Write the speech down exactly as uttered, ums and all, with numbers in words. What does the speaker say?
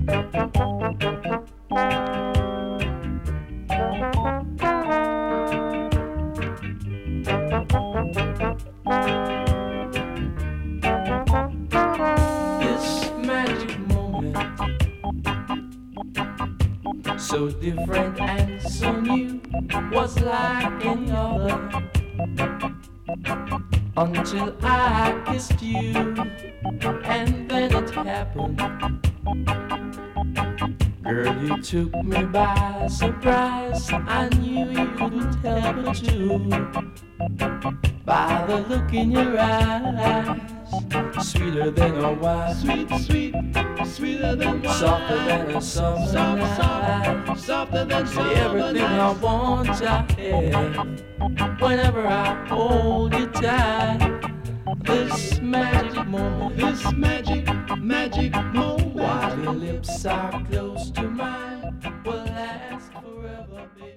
This magic moment, so different and so new, was like any other until I kissed you, and then it happened. Girl, you took me by surprise. I knew you couldn't help it too, by the look in your eyes. Sweeter than a wine, Sweet, sweet, sweeter than wine. softer than a summer Soft, night. soft, softer than summer Everything I night. want I have whenever I hold you tight. This magic moment, This magic, magic moment. while your lips are close to mine, will last forever, baby.